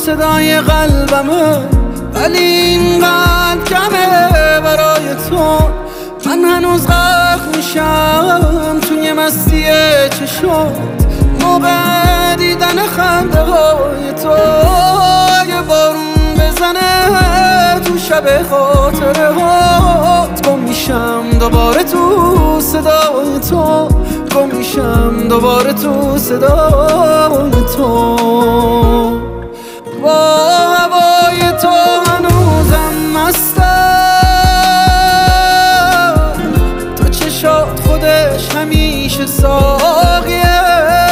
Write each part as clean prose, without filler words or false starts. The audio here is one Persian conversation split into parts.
صدای قلبمه، ولی اینقدر کمه برای تو. من هنوز غرق میشم توی مستی چشات، موقع دیدن خنده های تو. یه بارون بزنه تو شب خاطره هات، گم میشم دوباره تو صدای تو، گم میشم دوباره تو صدای تو. با هوای تو هنوزم مستم، تو چشات خودش همیشه ساقیه،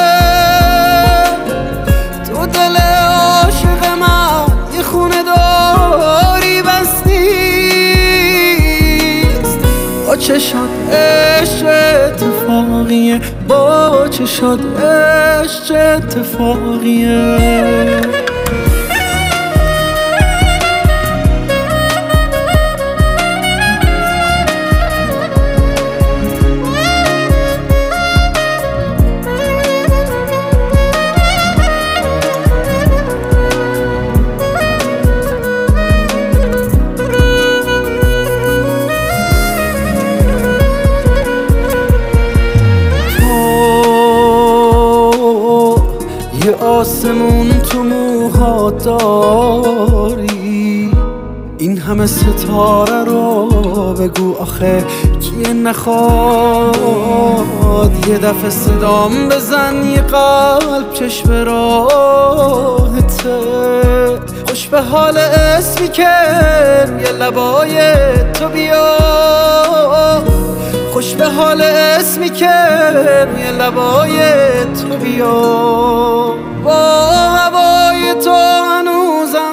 تو دل عاشق من یه خونه داری بس نیست. با چشات عشق اتفاقیه، با چشات عشق اتفاقیه. یه آسمون تو موهات داری، این همه ستاره رو بگو آخه کیه نخواد. یه دفعه صدام بزن، یه قلب چشم راهته، خوش به حال اسمی که یه لبای تو بیا، خوش به حال اسمی که یه لبای تو بیا. با هوای تو هنوزم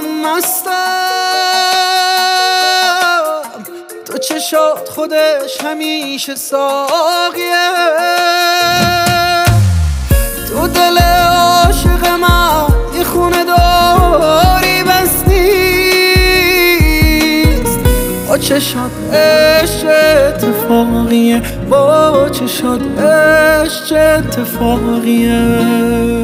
مستم، تو چشات خودش همیشه ساقیه، تو دل عاشق من یه خونه داری بس نیست. با چشات عشق اتفاقیه، با چشات عشق اتفاقیه.